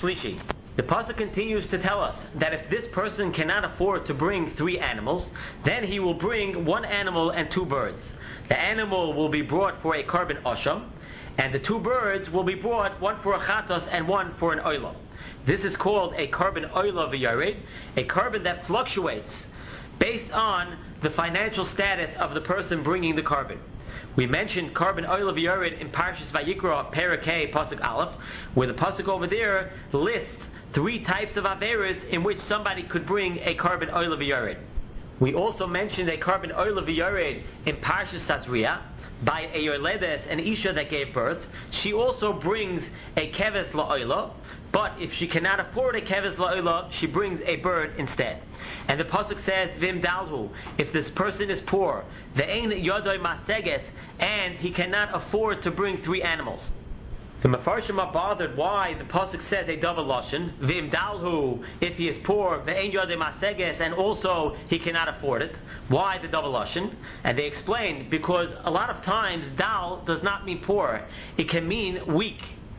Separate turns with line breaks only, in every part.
Shlishi. The pasuk continues to tell us that if this person cannot afford to bring 3 animals, then he will bring 1 animal and 2 birds. The animal will be brought for a carbon asham, and the 2 birds will be brought, 1 for a chatos and 1 for an oila. This is called a carbon oila v'yared, a carbon that fluctuates based on the financial status of the person bringing the carbon. We mentioned carbon oila v'yared in Parshas Vayikra, Parakeh, Pasuk Aleph, where the pasuk over there lists 3 types of averos in which somebody could bring a carbon oila v'yared. We also mentioned a carbon oila v'yared in Parshas Tazria, by a yoledes, an isha that gave birth. She also brings a keves la'oila, but if she cannot afford a keves la'oila, she brings a bird instead. And the pasuk says, Vim dalhu, if this person is poor, ve'ein yodoi maseges, and he cannot afford to bring 3 animals. The Mefarshim are bothered why the pasuk says a double lashon, Vim dalhu, if he is poor, ve'ein yodoi maseges, and also he cannot afford it. Why the double lashon? And they explain, because a lot of times dal does not mean poor, it can mean weak.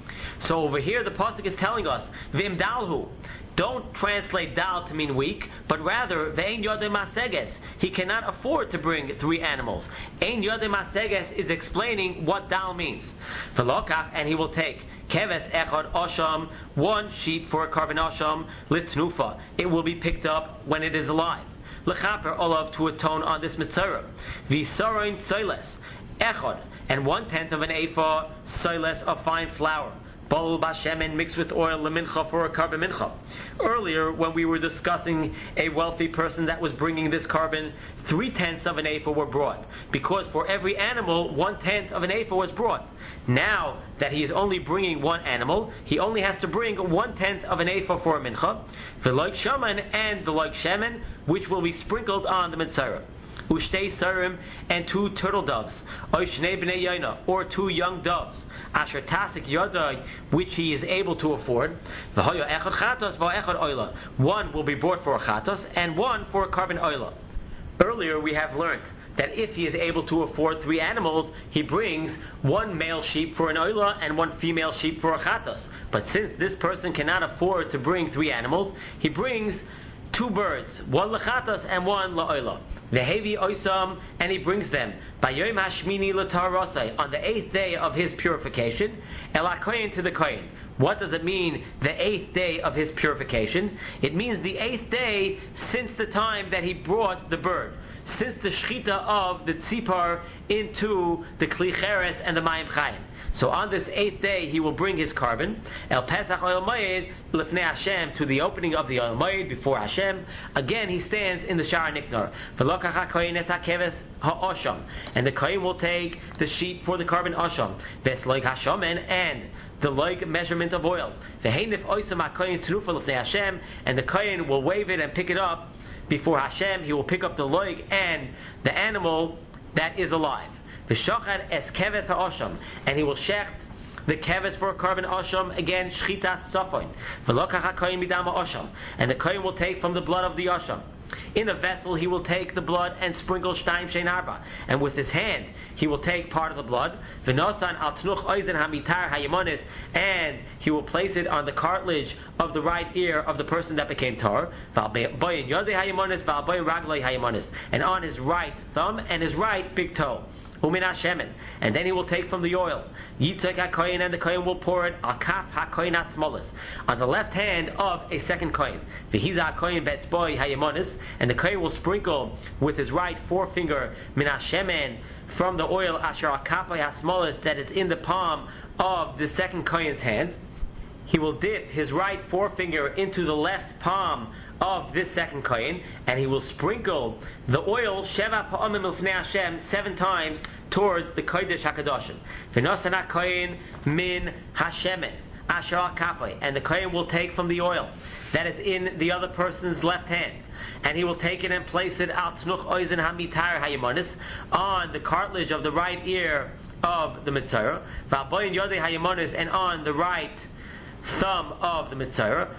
So over here the pasuk is telling us, Vim dalhu, don't translate dal to mean weak, but rather ve'ein yodei maseges, he cannot afford to bring 3 animals. Ein yodei maseges is explaining what dal means. V'lokach, and he will take keves echad asham, 1 sheep for a carbon asham, litnufa, it will be picked up when it is alive. L'chaper olav, to atone on this mitzvah. V'saroin soiles echad, and 1/10 of an ephah soiles of fine flour. Bol bashemen, mixed with oil, lemincha, for a carbon mincha. Earlier, when we were discussing a wealthy person that was bringing this carbon, 3/10 of an ephah were brought, because for every animal 1/10 of an ephah was brought. Now that he is only bringing 1 animal, he only has to bring 1/10 of an ephah for a mincha, the loik shaman and the loik shemen, which will be sprinkled on the mitzvah. Ushtei sarim, and 2 turtle doves, or shnei bnei yaina, or 2 young doves, asher tasik yodai, which he is able to afford. V'hoya echad chatos v'echad oila, 1 will be brought for a chatos and 1 for a carbon oila. Earlier we have learnt that if he is able to afford 3 animals, he brings 1 male sheep for an oila and 1 female sheep for a chatos. But since this person cannot afford to bring 3 animals, he brings 2 birds, 1 lechatos and 1 la'oila. Vehevi oisam, and he brings them by Yom Hashmini l'tarasai, on the 8th day of his purification, el hakohen, to the kohen. What does it mean, the 8th day of his purification? It means the 8th day since the time that he brought the bird, since the shchita of the tzipar into the kli cheres and the mayim chayim. So on this 8th day he will bring his carbon, El Pesach Oil Moed Lifnei Hashem, to the opening of the Oil Moed before Hashem. Again he stands in the Shara Niknar. V'lokach HaKohen es HaKeves HaOsham, and the Kohen will take the sheep for the carbon Osham, V'esloig HaShomen, and the loig measurement of oil. V'heinif Oisam HaKohen Tnufa Lifnei Hashem, and the Kohen will wave it and pick it up before Hashem. He will pick up the loig and the animal that is alive. V'shachar es keves ha'osham, and he will shecht the keves for a carbon osham, again shchitas sofon. V'lokach ha'kohen midam ha'osham, and the kohen will take from the blood of the osham. In a vessel he will take the blood and sprinkle shtaim shein arba, and with his hand he will take part of the blood. V'nosan al tnuch oizen hamitar hayemonis, and he will place it on the cartilage of the right ear of the person that became tar. V'alboyin yodei hayemonis, v'alboyin ragloi hayemonis, and on his right thumb and his right big toe. Umin Hashemen, and then he will take from the oil. Yitzak HaKohen, and the Kohen will pour it al kaf HaKohen HaSmolis, on the left hand of a second Kohen. V'hiza HaKohen betzboi hayemonis, and the Kohen will sprinkle with his right forefinger min Hashemen, from the oil asher al kaf HaSmolis, that is in the palm of the second Kohen's hand. He will dip his right forefinger into the left palm of this second kohen, and he will sprinkle the oil sheva pa'amim l'fnei Hashem 7 times towards the kodesh hakadoshim. V'nosan kohen min hashemen asher al-kapay, and the kohen will take from the oil that is in the other person's left hand, and he will take it and place it al tnuch oizen hamitar hayemonis, on the cartilage of the right ear of the mitzvah, v'alboyin yodei hayemonis, and on the right thumb of the mitzvah,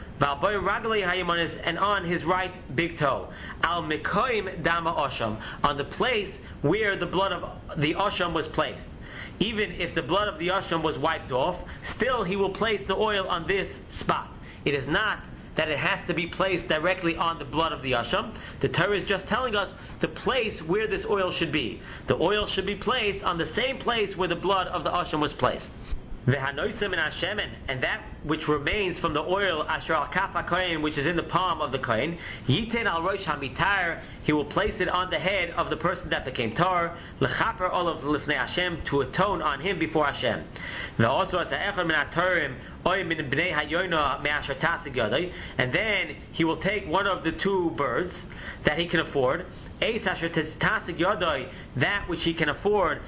and on his right big toe, al mikoim dama osham, on the place where the blood of the osham was placed. Even if the blood of the osham was wiped off, still he will place the oil on this spot. it is not that it has to be placed directly on the blood of the asham. The Torah is just telling us the place where this oil should be. The oil should be placed on the same place where the blood of the asham was placed. And that which remains from the oil asher al kaf hakohen, which is in the palm of the kohen, yiten al rosh hamitar, he will place it on the head of the person that became tar, lechaper olav lifnei Hashem, to atone on him before Hashem. And then he will take one of the two birds that he can afford, that which he can afford,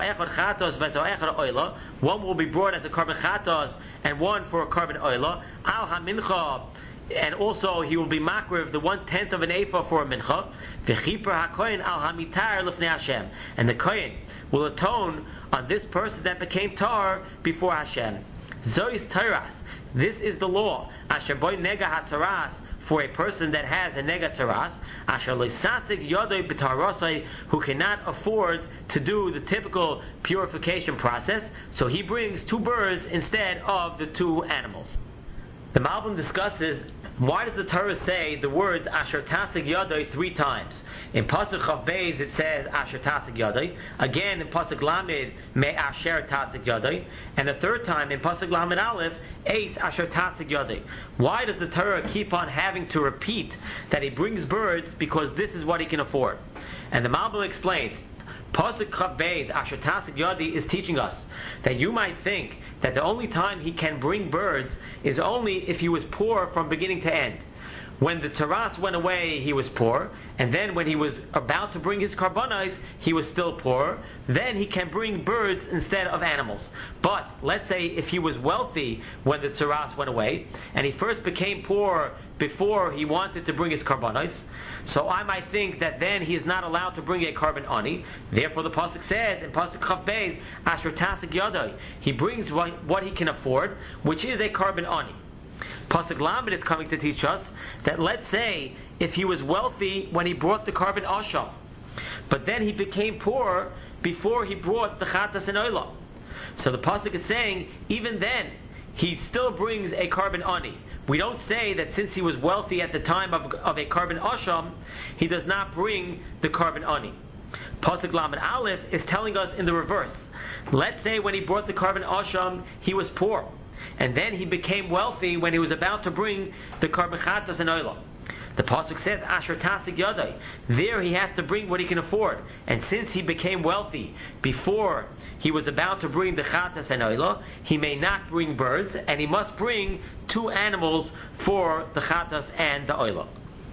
one will be brought as a carbon chatos and one for a carbon oila, al hamincha, and also he will be makriv the 1/10 of an ephah for a mincha, v'chiper hakohen al hamitar lifnei Hashem, and the kohen will atone on this person that became tar before Hashem. Zois taras, this is the law, asher boy nega hataras, for a person that has a nega taras, asher loisasig yodoi b'tarosai, who cannot afford to do the typical purification process, so he brings two birds instead of the two animals. The Malbim discusses, why does the Torah say the words asher tasig yodoi 3 times? In Pasuk Chav Beis it says asher tasig yodoi. Again in Pasuk Lamed me asher tasig yodoi. And the third time in Pasuk Lamed Aleph Eis asher tasig yodoi. Why does the Torah keep on having to repeat that he brings birds because this is what he can afford? And the Malbim explains, Pasuk Chav Beis asher tasig yodoi is teaching us that you might think that the only time he can bring birds is only if he was poor from beginning to end. When the taras went away, he was poor, and then when he was about to bring his karbanos, he was still poor. Then he can bring birds instead of animals. But let's say if he was wealthy when the taras went away, and he first became poor before he wanted to bring his karbanos, so I might think that then he is not allowed to bring a carbon ani. Therefore the pasuk says in Pasuk Chav Beis, Asher Tasik Yadai, he brings what he can afford, which is a carbon ani. Pasuk Lamed is coming to teach us that let's say if he was wealthy when he brought the carbon asham, but then he became poor before he brought the chatas and oila. So the pasuk is saying even then he still brings a carbon ani. We don't say that since he was wealthy at the time of a carbon asham, he does not bring the carbon ani. Pasuk Lamed Aleph is telling us in the reverse. Let's say when he brought the carbon asham, he was poor, and then he became wealthy when he was about to bring the carbon chatas and oila. The pasuk says Asher Tasik Yadai. There he has to bring what he can afford, and since he became wealthy before he was about to bring the chatas and oila, he may not bring birds, and he must bring 2 animals for the chatas and the oila.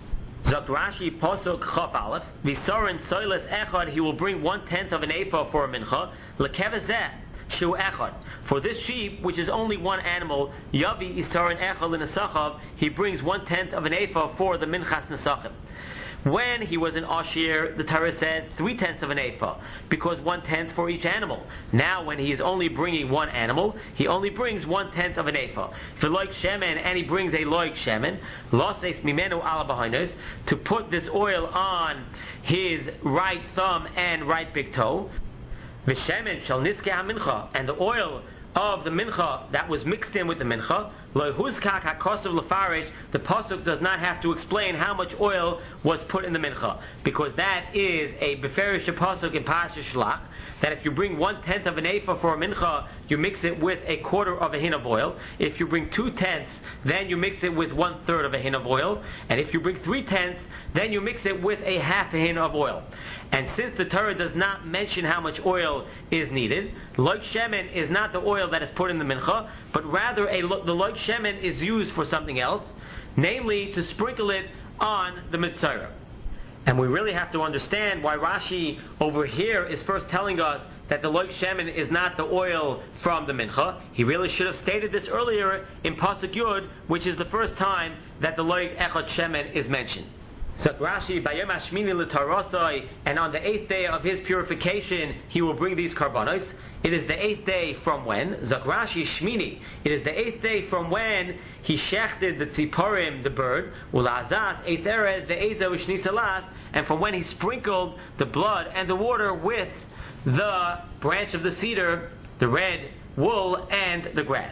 Zok Rashi Pasuk Chaf Aleph Visarin Soiles Echad, he will bring 1/10 of an ephah for a mincha lekevazeh shu echad. For this sheep, which is only one animal, Yavi Isarin Echad l'Nesachav, he brings 1/10 of an ephah for the minchas nesachim. When he was in Ashir, the Torah says 3/10 of an ephah, because 1/10 for each animal. Now when he is only bringing one animal, he only brings 1/10 of an ephah. For loik shemen, and he brings a loik shemen, loses mimenu ala b'hainos, to put this oil on his right thumb and right big toe. V'shemen shall niske ha-mincha, and the oil of the mincha that was mixed in with the mincha, lo huzkak hakosav lefarish, the pasuk does not have to explain how much oil was put in the mincha, because that is a beferish pasuk in Parashat Shlach, that if you bring 1/10 of an ephah for a mincha, you mix it with a quarter of a hin of oil. If you bring 2/10, then you mix it with 1/3 of a hin of oil, and if you bring 3/10, then you mix it with a half a hin of oil. And since the Torah does not mention how much oil is needed, loik shemen is not the oil that is put in the mincha, but rather the loik shemen is used for something else, namely to sprinkle it on the mitzvah. And we really have to understand why Rashi over here is first telling us that the loik shemen is not the oil from the mincha. He really should have stated this earlier in Pasuk Yud, which is the first time that the loik echad shemen is mentioned. So Rashi, Bayom Hashmini l'Tarosai, and on the 8th day of his purification, he will bring these karbanos. It is the 8th day from when? Zok Rashi Shmini. It is the 8th day from when he shechted the tziporim, the bird, ulazas, eis erez, ve'eza u'shnisalas, and from when he sprinkled the blood and the water with the branch of the cedar, the red wool, and the grass.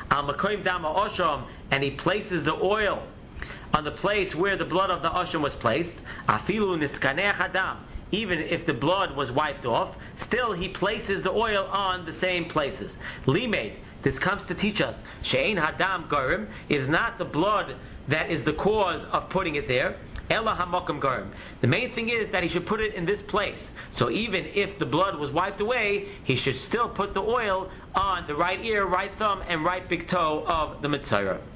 Al makoim dama osham, and he places the oil on the place where the blood of the osham was placed. Afilu niskaneh hadam, even if the blood was wiped off, still he places the oil on the same places. Limed, this comes to teach us, she'ein hadam garim, is not the blood that is the cause of putting it there. Ella hamokum garim. The main thing is that he should put it in this place. So even if the blood was wiped away, he should still put the oil on the right ear, right thumb, and right big toe of the Mitzvah.